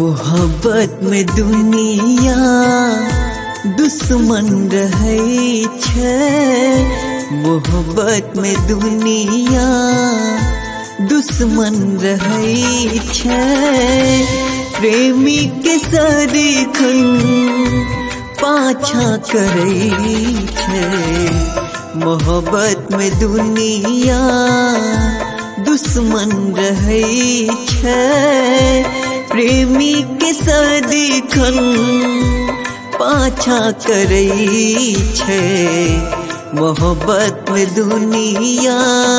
मोहब्बत में दुनिया दुश्मन रहै छै। मोहब्बत में दुनिया दुश्मन रहै छै। प्रेमी के सदिखन पाछा करै छै। मोहब्बत में दुनिया दुश्मन रहै छै। प्रेमी के सदिखन पाछा करै छै। मोहब्बत में दुनिया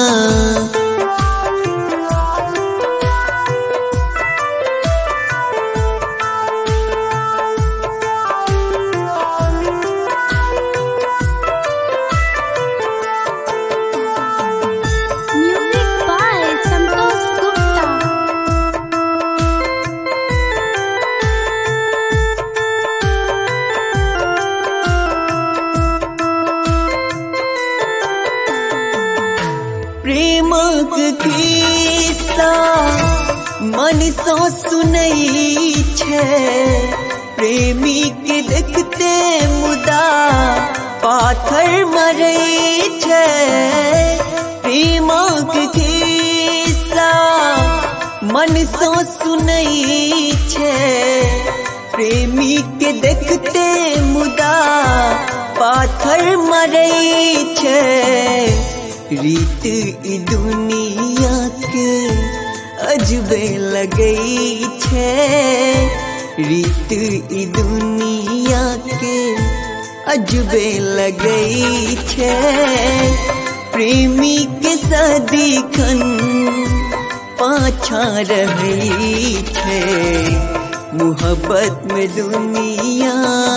प्रेमक खिस्सा मन सो सुनै छै। प्रेमी के देखते मुदा पाथर मरै छै। प्रेमक खिस्सा मन सो सुनै छै। प्रेमी के देखते मुदा पाथर मरै छै। रीत ई दुनिया के अजबे लगै छै। रीत ई दुनिया के अजबे लगै छै। प्रेमी के सदिखन पाछा रहै छै। मोहब्बत में दुनिया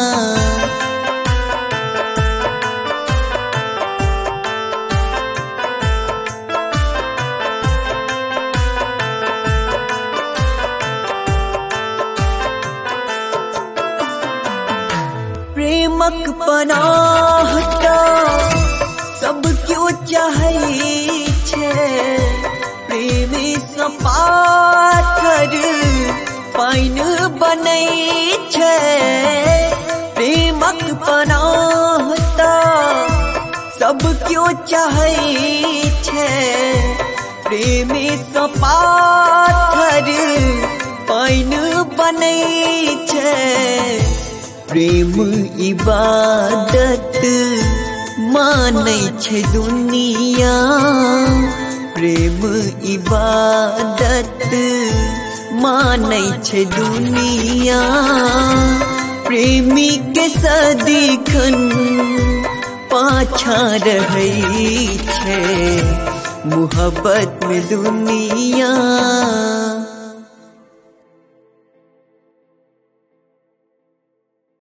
प्रेमक पनाहटा सब क्यों चाहै छै। प्रेमी सँ पाथर पाइन बनै छै। प्रेमक पनाहटा सब क्यों चाहै छै। प्रेमी सँ पाथर पाइन बनै छै। प्रेम इबादत मानै छै दुनिया। प्रेम इबादत मानै छै दुनिया। प्रेमी के सदिखन पाछा रहै छै। मोहब्बत में दुनिया